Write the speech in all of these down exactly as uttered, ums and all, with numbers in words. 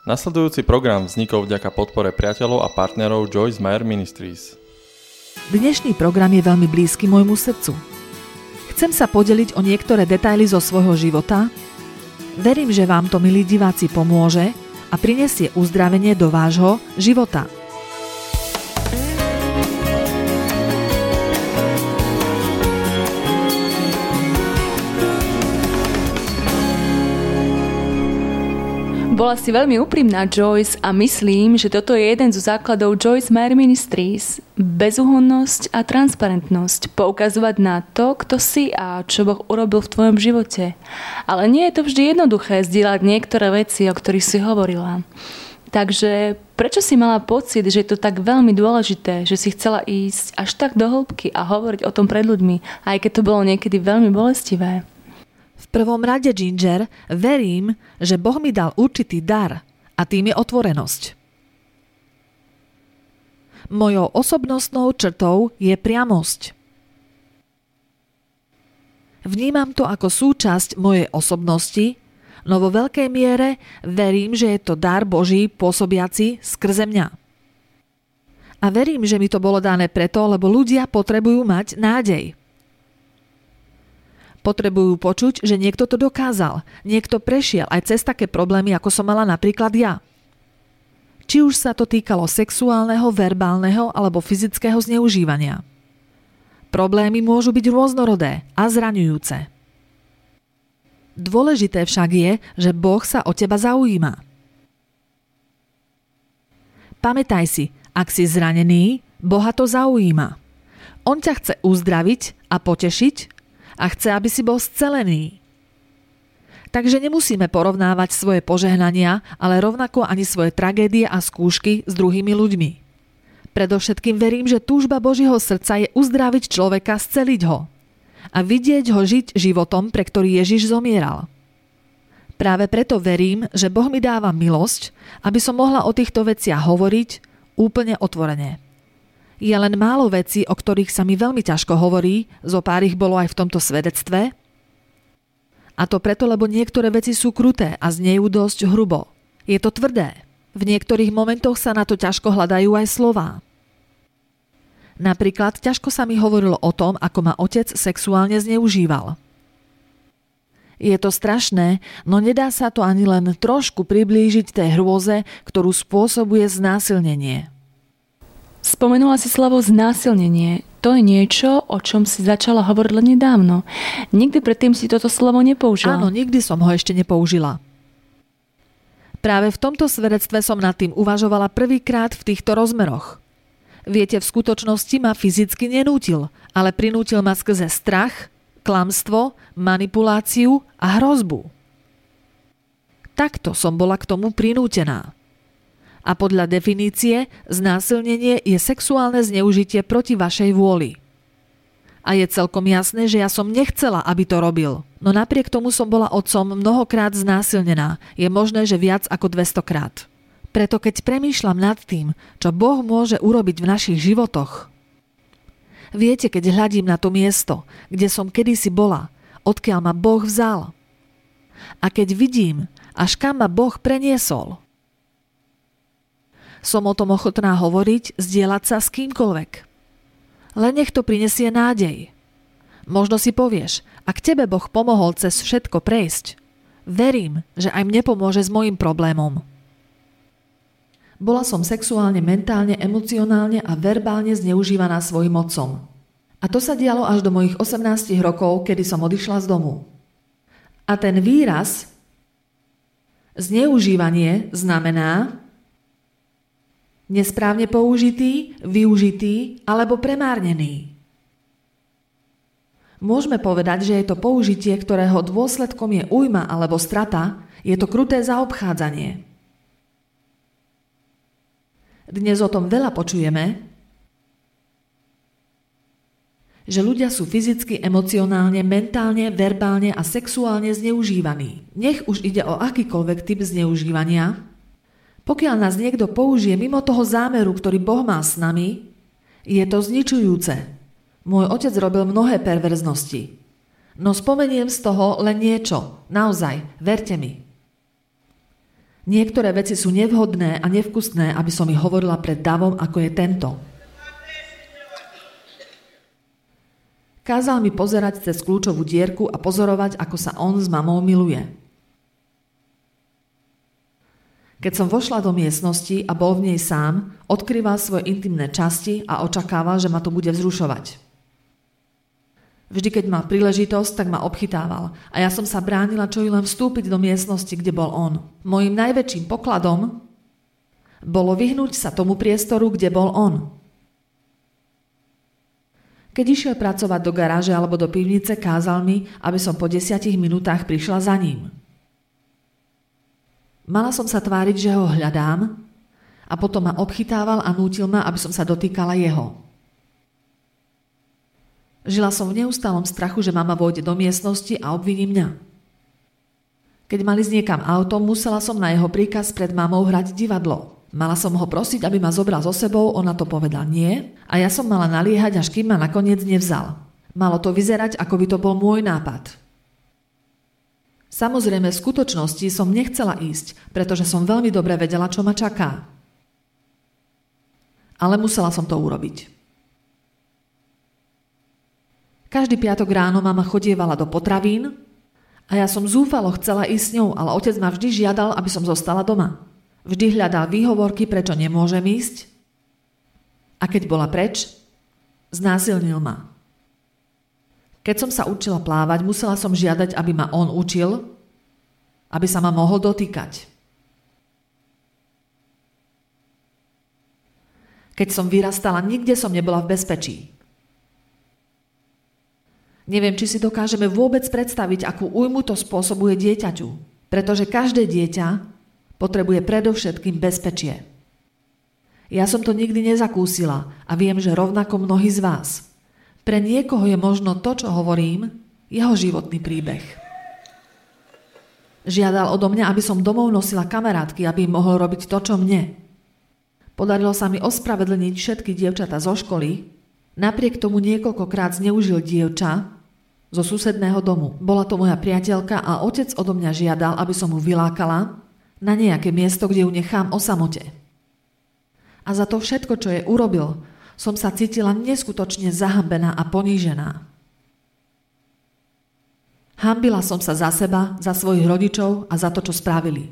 Nasledujúci program vznikol vďaka podpore priateľov a partnerov Joyce Meyer Ministries. Dnešný program je veľmi blízky môjmu srdcu. Chcem sa podeliť o niektoré detaily zo svojho života. Verím, že vám to, milí diváci, pomôže a prinesie uzdravenie do vášho života. Bola si veľmi úprimná, Joyce, a myslím, že toto je jeden zo základov Joyce Meyer Ministries. Bezúhonnosť a transparentnosť. Poukazovať na to, kto si a čo Boh urobil v tvojom živote. Ale nie je to vždy jednoduché zdieľať niektoré veci, o ktorých si hovorila. Takže prečo si mala pocit, že je to tak veľmi dôležité, že si chcela ísť až tak do hĺbky a hovoriť o tom pred ľuďmi, aj keď to bolo niekedy veľmi bolestivé? V prvom rade, Ginger, verím, že Boh mi dal určitý dar a tým je otvorenosť. Mojou osobnostnou črtou je priamosť. Vnímam to ako súčasť mojej osobnosti, no vo veľkej miere verím, že je to dar Boží pôsobiaci skrze mňa. A verím, že mi to bolo dané preto, lebo ľudia potrebujú mať nádej. Potrebujú počuť, že niekto to dokázal. Niekto prešiel aj cez také problémy, ako som mala napríklad ja. Či už sa to týkalo sexuálneho, verbálneho alebo fyzického zneužívania. Problémy môžu byť rôznorodé a zraňujúce. Dôležité však je, že Boh sa o teba zaujíma. Pamätaj si, ak si zranený, Boha to zaujíma. On ťa chce uzdraviť a potešiť, a chce, aby si bol scelený. Takže nemusíme porovnávať svoje požehnania, ale rovnako ani svoje tragédie a skúšky s druhými ľuďmi. Predovšetkým verím, že túžba Božieho srdca je uzdraviť človeka, sceliť ho a vidieť ho žiť životom, pre ktorý Ježiš zomieral. Práve preto verím, že Boh mi dáva milosť, aby som mohla o týchto veciach hovoriť úplne otvorene. Je len málo vecí, o ktorých sa mi veľmi ťažko hovorí, zo pár ich bolo aj v tomto svedectve. A to preto, lebo niektoré veci sú kruté a znejú dosť hrubo. Je to tvrdé. V niektorých momentoch sa na to ťažko hľadajú aj slová. Napríklad ťažko sa mi hovorilo o tom, ako ma otec sexuálne zneužíval. Je to strašné, no nedá sa to ani len trošku priblížiť tej hrôze, ktorú spôsobuje znásilnenie. Spomenula si slovo znásilnenie. To je niečo, o čom si začala hovoriť len nedávno. Nikdy predtým si toto slovo nepoužila. Áno, nikdy som ho ešte nepoužila. Práve v tomto svedectve som nad tým uvažovala prvýkrát v týchto rozmeroch. Viete, v skutočnosti ma fyzicky nenútil, ale prinútil ma skrze strach, klamstvo, manipuláciu a hrozbu. Takto som bola k tomu prinútená. A podľa definície, znásilnenie je sexuálne zneužitie proti vašej vôli. A je celkom jasné, že ja som nechcela, aby to robil. No napriek tomu som bola otcom mnohokrát znásilnená. Je možné, že viac ako dvestokrát. Preto keď premýšľam nad tým, čo Boh môže urobiť v našich životoch. Viete, keď hľadím na to miesto, kde som kedysi bola, odkiaľ ma Boh vzal. A keď vidím, až kam ma Boh preniesol. Som o tom ochotná hovoriť, zdieľať sa s kýmkoľvek. Len nech to prinesie nádej. Možno si povieš, ak tebe Boh pomohol cez všetko prejsť, verím, že aj mne pomôže s mojím problémom. Bola som sexuálne, mentálne, emocionálne a verbálne zneužívaná svojim otcom. A to sa dialo až do mojich osemnástich rokov, kedy som odišla z domu. A ten výraz zneužívanie znamená nesprávne použitý, využitý alebo premárnený. Môžeme povedať, že je to použitie, ktorého dôsledkom je újma alebo strata, je to kruté zaobchádzanie. Dnes o tom veľa počujeme, že ľudia sú fyzicky, emocionálne, mentálne, verbálne a sexuálne zneužívaní. Nech už ide o akýkoľvek typ zneužívania. Pokiaľ nás niekto použije mimo toho zámeru, ktorý Boh má s nami, je to zničujúce. Môj otec robil mnohé perverznosti. No spomeniem z toho len niečo. Naozaj, verte mi. Niektoré veci sú nevhodné a nevkusné, aby som ich hovorila pred davom, ako je tento. Kázal mi pozerať cez kľúčovú dierku a pozorovať, ako sa on s mamou miluje. Keď som vošla do miestnosti a bol v nej sám, odkrýval svoje intimné časti a očakával, že ma to bude vzrušovať. Vždy, keď mal príležitosť, tak ma obchytával a ja som sa bránila čo i len vstúpiť do miestnosti, kde bol on. Mojím najväčším pokladom bolo vyhnúť sa tomu priestoru, kde bol on. Keď išiel pracovať do garáže alebo do pivnice, kázal mi, aby som po desiatich minútach prišla za ním. Mala som sa tváriť, že ho hľadám a potom ma obchytával a nútil ma, aby som sa dotýkala jeho. Žila som v neustálom strachu, že mama vôjde do miestnosti a obviní mňa. Keď mali ísť niekam autom, musela som na jeho príkaz pred mamou hrať divadlo. Mala som ho prosiť, aby ma zobral so sebou, on na to povedal nie a ja som mala naliehať, až kým ma nakoniec nevzal. Malo to vyzerať, ako by to bol môj nápad. Samozrejme, v skutočnosti som nechcela ísť, pretože som veľmi dobre vedela, čo ma čaká. Ale musela som to urobiť. Každý piatok ráno mama chodievala do potravín a ja som zúfalo chcela ísť s ňou, ale otec ma vždy žiadal, aby som zostala doma. Vždy hľadal výhovorky, prečo nemôžem ísť. A keď bola preč, znásilnil ma. Keď som sa učila plávať, musela som žiadať, aby ma on učil, aby sa ma mohol dotýkať. Keď som vyrastala, nikde som nebola v bezpečí. Neviem, či si dokážeme vôbec predstaviť, akú újmu to spôsobuje dieťaťu, pretože každé dieťa potrebuje predovšetkým bezpečie. Ja som to nikdy nezakúsila a viem, že rovnako mnohí z vás. Pre niekoho je možno to, čo hovorím, jeho životný príbeh. Žiadal odo mňa, aby som domov nosila kamarátky, aby im mohol robiť to, čo mne. Podarilo sa mi ospravedlniť všetky dievčatá zo školy, napriek tomu niekoľkokrát zneužil dievča zo susedného domu. Bola to moja priateľka a otec odo mňa žiadal, aby som mu vylákala na nejaké miesto, kde ju nechám o samote. A za to všetko, čo jej urobil, som sa cítila neskutočne zahambená a ponížená. Hanbila som sa za seba, za svojich rodičov a za to, čo spravili.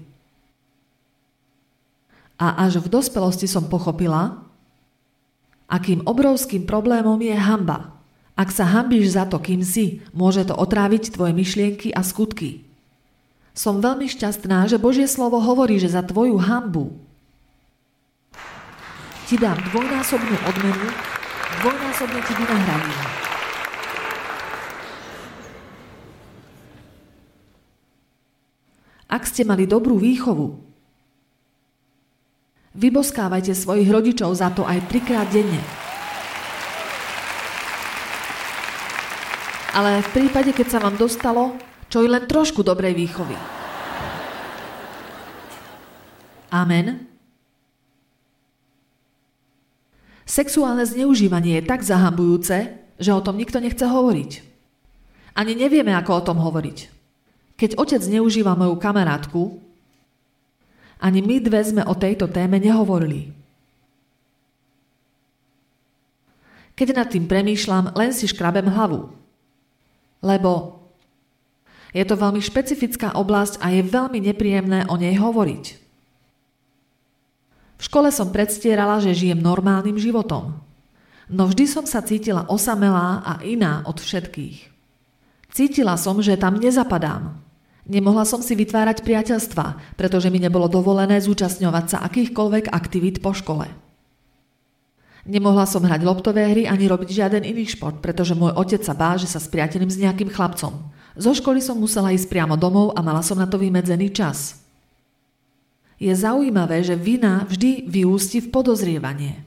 A až v dospelosti som pochopila, akým obrovským problémom je hanba. Ak sa hanbíš za to, kým si, môže to otráviť tvoje myšlienky a skutky. Som veľmi šťastná, že Božie slovo hovorí, že za tvoju hanbu ti dám dvojnásobnú odmenu, dvojnásobne ti vynahradím. Ak ste mali dobrú výchovu, vyboskávajte svojich rodičov za to aj trikrát denne. Ale v prípade, keď sa vám dostalo čo i len trošku dobrej výchovy. Amen. Sexuálne zneužívanie je tak zahambujúce, že o tom nikto nechce hovoriť. Ani nevieme, ako o tom hovoriť. Keď otec zneužíva moju kamarátku, ani my dve sme o tejto téme nehovorili. Keď nad tým premýšľam, len si škrabem hlavu. Lebo je to veľmi špecifická oblasť a je veľmi nepríjemné o nej hovoriť. V škole som predstierala, že žijem normálnym životom. No vždy som sa cítila osamelá a iná od všetkých. Cítila som, že tam nezapadám. Nemohla som si vytvárať priateľstva, pretože mi nebolo dovolené zúčastňovať sa akýchkoľvek aktivít po škole. Nemohla som hrať loptové hry ani robiť žiaden iný šport, pretože môj otec sa bál, že sa spriateľím s nejakým chlapcom. Zo školy som musela ísť priamo domov a mala som na to vymedzený čas. Je zaujímavé, že vina vždy vyústi v podozrievanie.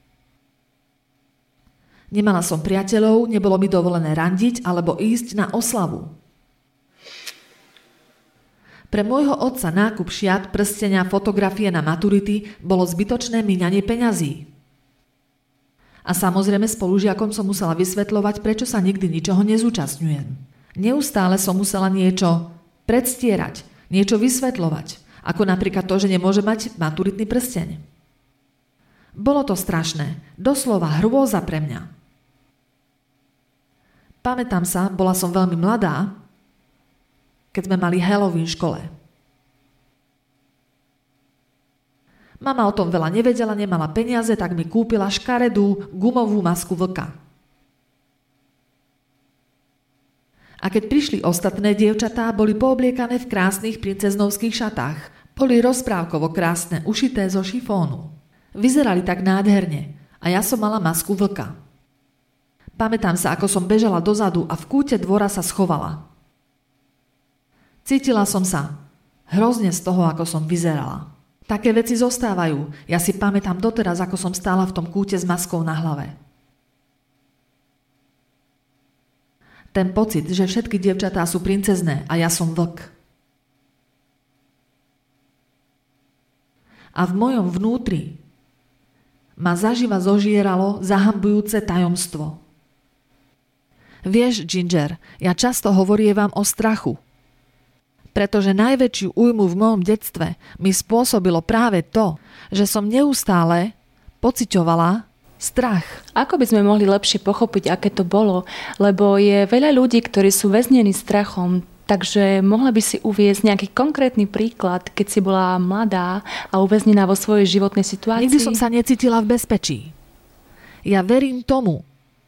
Nemala som priateľov, nebolo mi dovolené randiť alebo ísť na oslavu. Pre môjho otca nákup šiat, prstenia, fotografie na maturity bolo zbytočné míňanie peňazí. A samozrejme spolužiakom som musela vysvetľovať, prečo sa nikdy ničoho nezúčastňujem. Neustále som musela niečo predstierať, niečo vysvetľovať. Ako napríklad to, že nemôže mať maturitný prsteň. Bolo to strašné, doslova hrôza pre mňa. Pamätám sa, bola som veľmi mladá, keď sme mali Halloween v škole. Mama o tom veľa nevedela, nemala peniaze, tak mi kúpila škaredú gumovú masku vlka. A keď prišli ostatné dievčatá, boli poobliekané v krásnych princeznovských šatách. Boli rozprávkovo krásne, ušité zo šifónu. Vyzerali tak nádherne a ja som mala masku vlka. Pamätám sa, ako som bežala dozadu a v kúte dvora sa schovala. Cítila som sa hrozne z toho, ako som vyzerala. Také veci zostávajú. Ja si pamätám doteraz, ako som stála v tom kúte s maskou na hlave. Ten pocit, že všetky dievčatá sú princezné a ja som vlk. A v mojom vnútri ma zaživa zožieralo zahambujúce tajomstvo. Vieš, Ginger, ja často hovorievam o strachu. Pretože najväčšiu újmu v mojom detstve mi spôsobilo práve to, že som neustále pociťovala strach. Ako by sme mohli lepšie pochopiť, aké to bolo? Lebo je veľa ľudí, ktorí sú väznení strachom, takže mohla by si uviesť nejaký konkrétny príklad, keď si bola mladá a uväznená vo svojej životnej situácii? Nikdy som sa necítila v bezpečí. Ja verím tomu,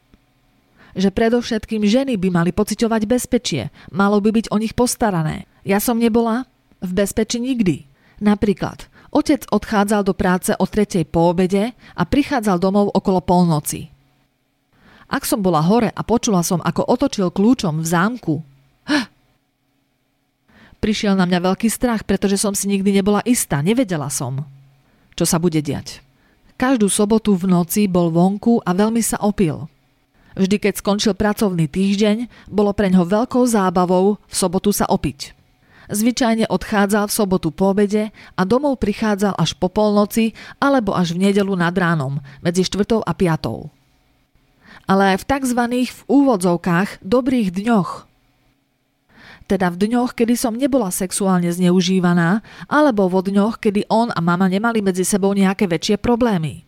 že predovšetkým ženy by mali pociťovať bezpečie. Malo by byť o nich postarané. Ja som nebola v bezpečí nikdy. Napríklad, otec odchádzal do práce o tretej po obede a prichádzal domov okolo polnoci. Ak som bola hore a počula som, ako otočil kľúčom v zámku, hm, prišiel na mňa veľký strach, pretože som si nikdy nebola istá, nevedela som, čo sa bude diať. Každú sobotu v noci bol vonku a veľmi sa opil. Vždy, keď skončil pracovný týždeň, bolo preňho veľkou zábavou v sobotu sa opiť. Zvyčajne odchádzal v sobotu po obede a domov prichádzal až po polnoci alebo až v nedeľu nad ránom, medzi štvrtou a piatou. Ale aj v takzvaných v úvodzovkách dobrých dňoch. Teda v dňoch, kedy som nebola sexuálne zneužívaná, alebo vo dňoch, kedy on a mama nemali medzi sebou nejaké väčšie problémy.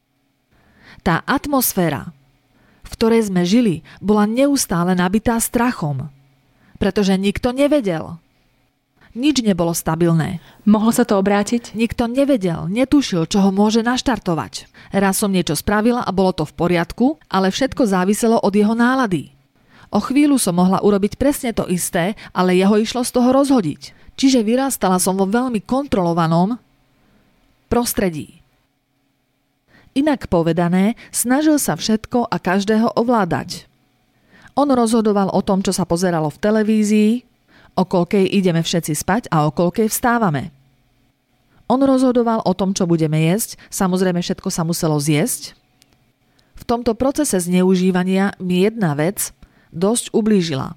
Tá atmosféra, v ktorej sme žili, bola neustále nabitá strachom, pretože nikto nevedel. Nič nebolo stabilné. Mohlo sa to obrátiť? Nikto nevedel, netušil, čo ho môže naštartovať. Raz som niečo spravila a bolo to v poriadku, ale všetko záviselo od jeho nálady. O chvíľu som mohla urobiť presne to isté, ale jeho išlo z toho rozhodiť. Čiže vyrastala som vo veľmi kontrolovanom prostredí. Inak povedané, snažil sa všetko a každého ovládať. On rozhodoval o tom, čo sa pozeralo v televízii, o koľkej ideme všetci spať a o koľkej vstávame. On rozhodoval o tom, čo budeme jesť, samozrejme všetko sa muselo zjesť. V tomto procese zneužívania mi jedna vec dosť ublížila.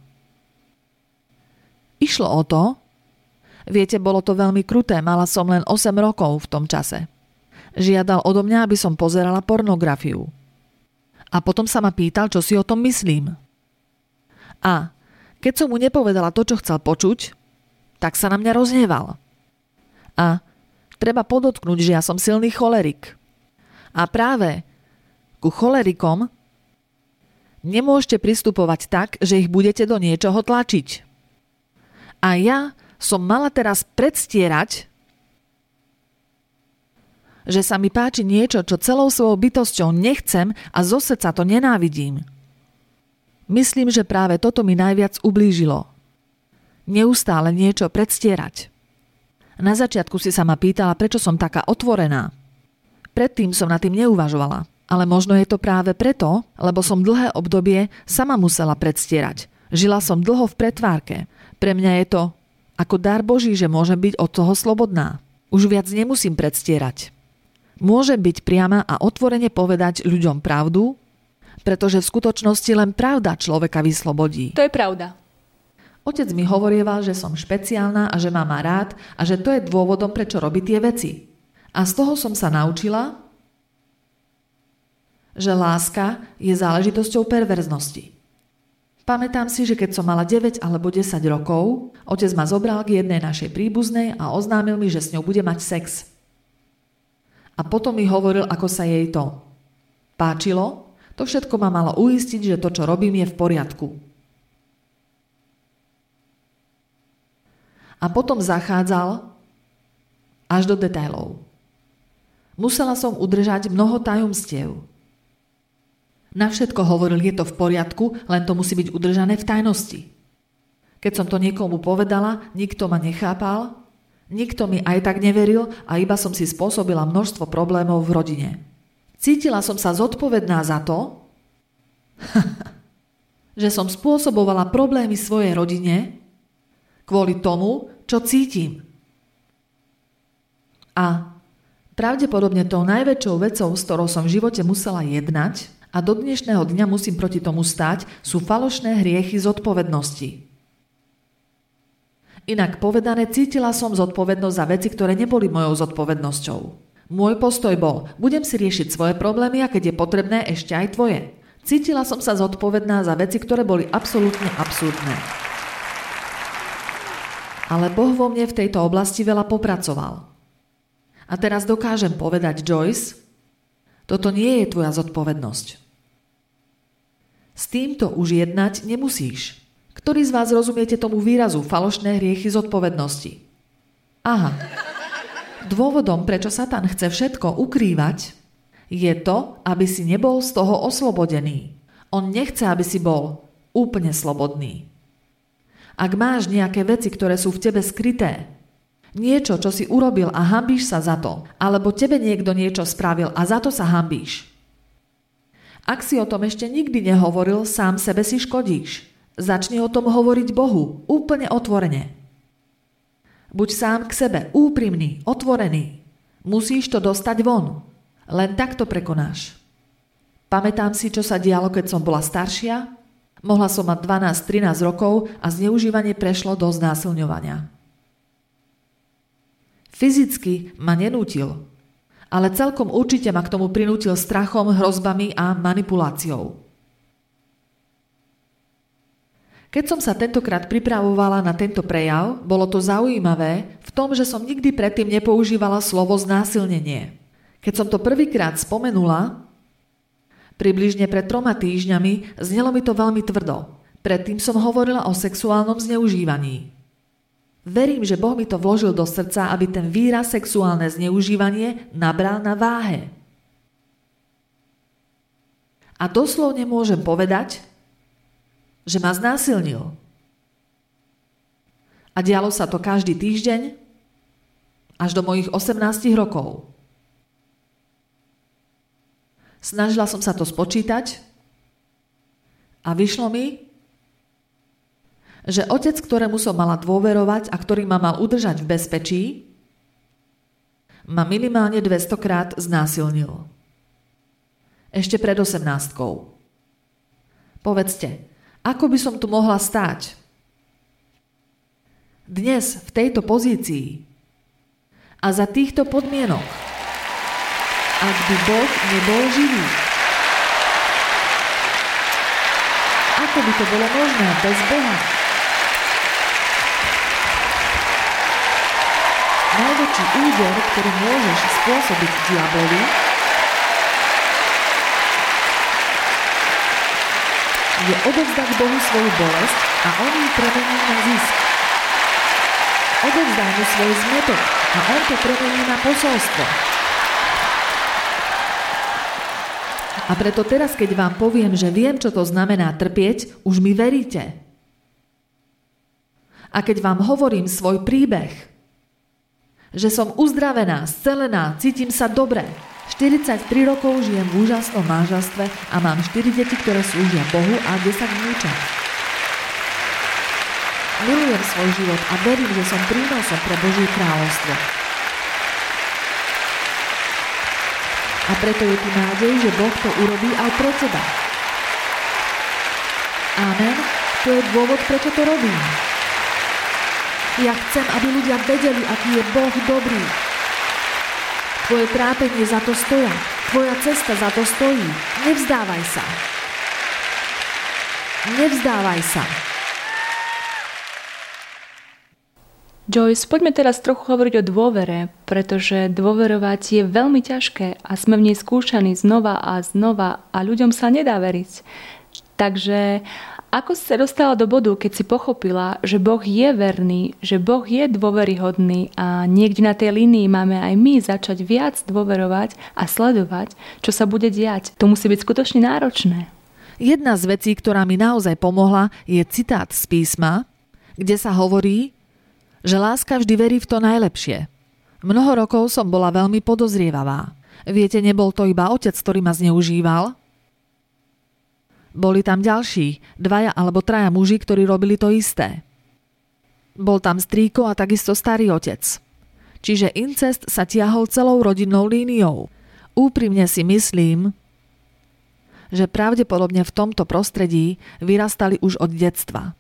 Išlo o to, viete, bolo to veľmi kruté, mala som len osem rokov v tom čase. Žiadal odo mňa, aby som pozerala pornografiu. A potom sa ma pýtal, čo si o tom myslím. A keď som mu nepovedala to, čo chcel počuť, tak sa na mňa rozhneval. A treba podotknúť, že ja som silný cholerik. A práve ku cholerikom nemôžete pristupovať tak, že ich budete do niečoho tlačiť. A ja som mala teraz predstierať, že sa mi páči niečo, čo celou svojou bytosťou nechcem a zo srdca to nenávidím. Myslím, že práve toto mi najviac ublížilo. Neustále niečo predstierať. Na začiatku si sa ma pýtala, prečo som taká otvorená. Predtým som nad tým neuvažovala, ale možno je to práve preto, lebo som dlhé obdobie sama musela predstierať. Žila som dlho v pretvárke. Pre mňa je to ako dar Boží, že môžem byť od toho slobodná. Už viac nemusím predstierať. Môžem byť priama a otvorene povedať ľuďom pravdu, pretože v skutočnosti len pravda človeka vyslobodí. To je pravda. Otec mi hovorieval, že som špeciálna a že ma má rád a že to je dôvodom, prečo robí tie veci. A z toho som sa naučila, že láska je záležitosťou perverznosti. Pamätám si, že keď som mala deväť alebo desať rokov, otec ma zobral k jednej našej príbuznej a oznámil mi, že s ňou bude mať sex. A potom mi hovoril, ako sa jej to páčilo. To všetko ma malo uistiť, že to, čo robím, je v poriadku. A potom zachádzal až do detailov. Musela som udržať mnoho tajomstiev. Na všetko hovoril, je to v poriadku, len to musí byť udržané v tajnosti. Keď som to niekomu povedala, nikto ma nechápal, nikto mi aj tak neveril a iba som si spôsobila množstvo problémov v rodine. Cítila som sa zodpovedná za to, že som spôsobovala problémy svojej rodine kvôli tomu, čo cítim. A pravdepodobne tou najväčšou vecou, s ktorou som v živote musela jednať a do dnešného dňa musím proti tomu stáť, sú falošné hriechy zodpovednosti. Inak povedané, cítila som zodpovednosť za veci, ktoré neboli mojou zodpovednosťou. Môj postoj bol, budem si riešiť svoje problémy a keď je potrebné, ešte aj tvoje. Cítila som sa zodpovedná za veci, ktoré boli absolútne absurdné. Ale Boh vo mne v tejto oblasti veľa popracoval. A teraz dokážem povedať, Joyce, toto nie je tvoja zodpovednosť. S týmto už jednať nemusíš. Ktorý z vás rozumiete tomu výrazu falošné hriechy zodpovednosti? Aha. Dôvodom, prečo Satan chce všetko ukrývať, je to, aby si nebol z toho oslobodený. On nechce, aby si bol úplne slobodný. Ak máš nejaké veci, ktoré sú v tebe skryté, niečo, čo si urobil a hanbíš sa za to, alebo tebe niekto niečo spravil a za to sa hanbíš. Ak si o tom ešte nikdy nehovoril, sám sebe si škodíš. Začni o tom hovoriť Bohu, úplne otvorene. Buď sám k sebe, úprimný, otvorený. Musíš to dostať von. Len tak to prekonáš. Pamätám si, čo sa dialo, keď som bola staršia. Mohla som mať dvanásť trinásť rokov a zneužívanie prešlo do znásilňovania. Fyzicky ma nenútil, ale celkom určite ma k tomu prinútil strachom, hrozbami a manipuláciou. Keď som sa tentokrát pripravovala na tento prejav, bolo to zaujímavé v tom, že som nikdy predtým nepoužívala slovo znásilnenie. Keď som to prvýkrát spomenula, približne pred troma týždňami, znelo mi to veľmi tvrdo. Predtým som hovorila o sexuálnom zneužívaní. Verím, že Boh mi to vložil do srdca, aby ten výraz sexuálne zneužívanie nabral na váhe. A doslovne môžem povedať, že ma znásilnil. A dialo sa to každý týždeň až do mojich osemnástich rokov. Snažila som sa to spočítať a vyšlo mi, že otec, ktorému som mala dôverovať a ktorý ma mal udržať v bezpečí, ma minimálne dvestokrát znásilnil. Ešte pred osemnástkou. Povedzte, ako by som tu mohla stáť? Dnes v tejto pozícii a za týchto podmienok, ak by Boh nebol živý. Ako by to bolo možné bez Boha? Najväčší úder, ktorý môžeš spôsobiť diablovi, je odovzdať Bohu svoju bolesť a on ju premení na zisk. Odovzdaj mu svoj zmetok a on to premení na posolstvo. A preto teraz, keď vám poviem, že viem, čo to znamená trpieť, už mi veríte. A keď vám hovorím svoj príbeh, že som uzdravená, scelená, cítim sa dobre. štyridsaťtri rokov žijem v úžasnom manželstve a mám štyri deti, ktoré slúžia Bohu a desať vnúčat. Milujem svoj život a verím, že som prínosom pre Božie kráľovstvo. A preto je tu nádej, že Boh to urobí aj pre teba. Amen. To je dôvod, prečo to robím. Ja chcem, aby ľudia vedeli, aký je Boh dobrý. Tvoje trápenie za to stoja. Tvoja cesta za to stojí. Nevzdávaj sa. Nevzdávaj sa. Joyce, poďme teraz trochu hovoriť o dôvere, pretože dôverovať je veľmi ťažké a sme v nej skúšaní znova a znova a ľuďom sa nedá veriť. Takže ako si sa dostala do bodu, keď si pochopila, že Boh je verný, že Boh je dôveryhodný a niekde na tej línii máme aj my začať viac dôverovať a sledovať, čo sa bude diať. To musí byť skutočne náročné. Jedna z vecí, ktorá mi naozaj pomohla, je citát z písma, kde sa hovorí, že láska vždy verí v to najlepšie. Mnoho rokov som bola veľmi podozrievavá. Viete, nebol to iba otec, ktorý ma zneužíval. Boli tam ďalší, dvaja alebo traja muži, ktorí robili to isté. Bol tam strýko a takisto starý otec. Čiže incest sa tiahol celou rodinnou líniou. Úprimne si myslím, že pravdepodobne v tomto prostredí vyrastali už od detstva.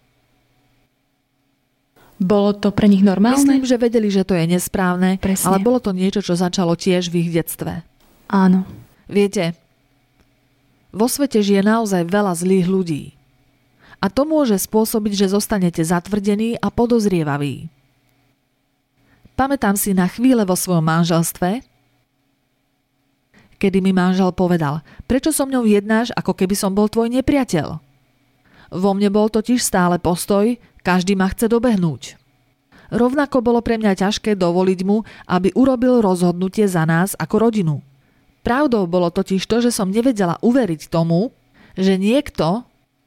Bolo to pre nich normálne? Myslím, že vedeli, že to je nesprávne, Presne. ale bolo to niečo, čo začalo tiež v ich detstve. Áno. Viete, vo svete žije naozaj veľa zlých ľudí. A to môže spôsobiť, že zostanete zatvrdení a podozrievaví. Pamätám si na chvíle vo svojom manželstve, kedy mi manžel povedal, prečo so mňou jednáš, ako keby som bol tvoj nepriateľ. Vo mne bol totiž stále postoj, každý ma chce dobehnúť. Rovnako bolo pre mňa ťažké dovoliť mu, aby urobil rozhodnutie za nás ako rodinu. Pravdou bolo totiž to, že som nevedela uveriť tomu, že niekto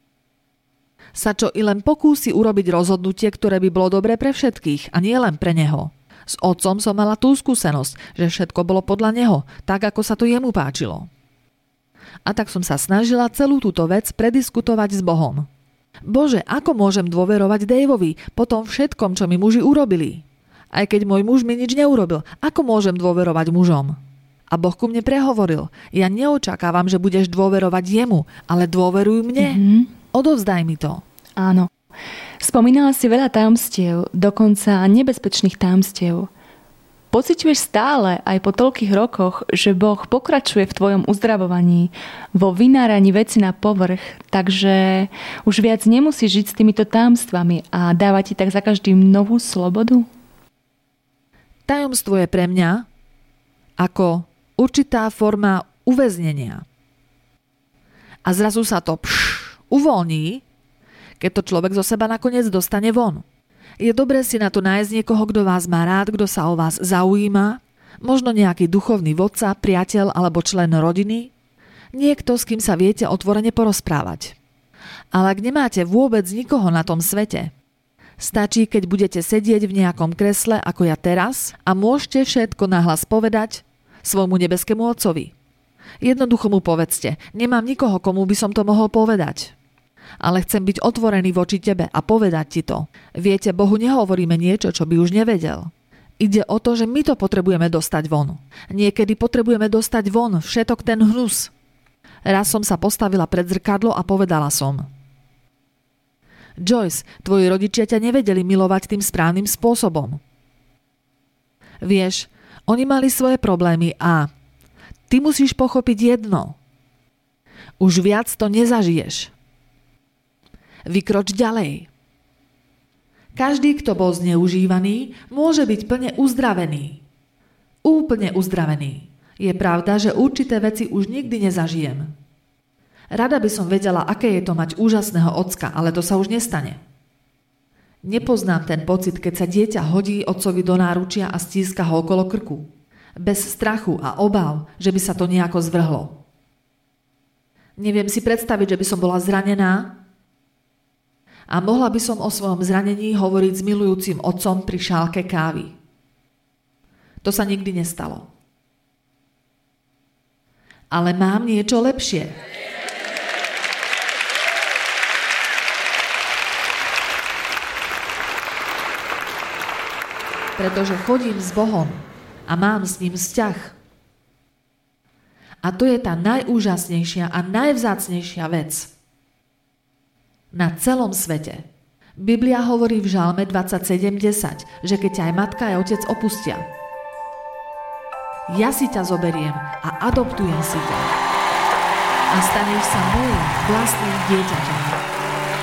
sa čo i len pokúsi urobiť rozhodnutie, ktoré by bolo dobré pre všetkých a nie len pre neho. S otcom som mala tú skúsenosť, že všetko bolo podľa neho, tak ako sa to jemu páčilo. A tak som sa snažila celú túto vec prediskutovať s Bohom. Bože, ako môžem dôverovať Daveovi po tom všetkom, čo mi muži urobili? Aj keď môj muž mi nič neurobil, ako môžem dôverovať mužom? A Boh ku mne prehovoril, ja neočakávam, že budeš dôverovať jemu, ale dôveruj mne. Mm-hmm. Odovzdaj mi to. Áno. Spomínala si veľa tajomstiev, dokonca nebezpečných tajomstiev. Pociťuješ stále, aj po toľkých rokoch, že Boh pokračuje v tvojom uzdravovaní, vo vynáraní veci na povrch, takže už viac nemusíš žiť s týmito tajomstvami a dáva ti tak za každým novú slobodu? Tajomstvo je pre mňa ako určitá forma uväznenia. A zrazu sa to pš, uvoľní, keď to človek zo seba nakoniec dostane von. Je dobré si na to nájsť niekoho, kto vás má rád, kto sa o vás zaujíma, možno nejaký duchovný vodca, priateľ alebo člen rodiny, niekto, s kým sa viete otvorene porozprávať. Ale ak nemáte vôbec nikoho na tom svete, stačí, keď budete sedieť v nejakom kresle ako ja teraz a môžete všetko nahlas povedať svojmu nebeskému Otcovi. Jednoducho mu povedzte, nemám nikoho, komu by som to mohol povedať. Ale chcem byť otvorený voči tebe a povedať ti to. Viete, Bohu nehovoríme niečo, čo by už nevedel. Ide o to, že my to potrebujeme dostať von. Niekedy potrebujeme dostať von všetok ten hnus. Raz som sa postavila pred zrkadlo a povedala som: Joyce, tvoji rodičia ťa nevedeli milovať tým správnym spôsobom. Vieš, oni mali svoje problémy a ty musíš pochopiť jedno. Už viac to nezažiješ. Vykroč ďalej. Každý, kto bol zneužívaný, môže byť plne uzdravený. Úplne uzdravený. Je pravda, že určité veci už nikdy nezažijem. Rada by som vedela, aké je to mať úžasného ocka, ale to sa už nestane. Nepoznám ten pocit, keď sa dieťa hodí otcovi do náručia a stíska ho okolo krku. Bez strachu a obáv, že by sa to nejako zvrhlo. Neviem si predstaviť, že by som bola zranená a mohla by som o svojom zranení hovoriť s milujúcim otcom pri šálke kávy. To sa nikdy nestalo. Ale mám niečo lepšie. Pretože chodím s Bohom a mám s ním vzťah. A to je tá najúžasnejšia a najvzácnejšia vec na celom svete. Biblia hovorí v Žalme dvadsaťsedem desať, že keď ťa aj matka aj otec opustia, ja si ťa zoberiem a adoptujem si ťa a staneš sa mojím vlastným dieťaťom.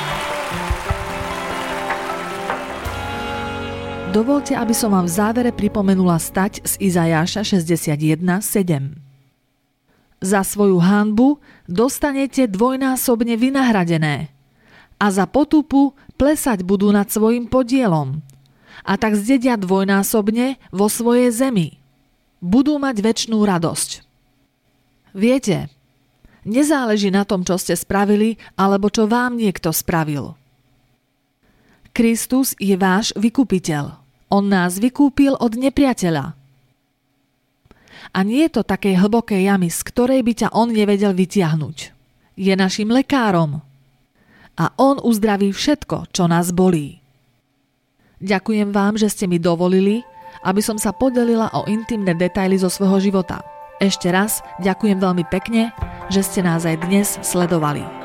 Dovoľte, aby som vám v závere pripomenula stať z Izajáša šesťdesiatjeden sedem. Za svoju hanbu dostanete dvojnásobne vynahradené a za potupu plesať budú nad svojim podielom a tak zdedia dvojnásobne vo svojej zemi. Budú mať večnú radosť. Viete, nezáleží na tom, čo ste spravili alebo čo vám niekto spravil. Kristus je váš vykupiteľ. On nás vykúpil od nepriateľa. A nie je to takej hlbokej jamy, z ktorej by ťa on nevedel vytiahnuť. Je našim lekárom. A on uzdraví všetko, čo nás bolí. Ďakujem vám, že ste mi dovolili, aby som sa podelila o intimné detaily zo svojho života. Ešte raz ďakujem veľmi pekne, že ste nás aj dnes sledovali.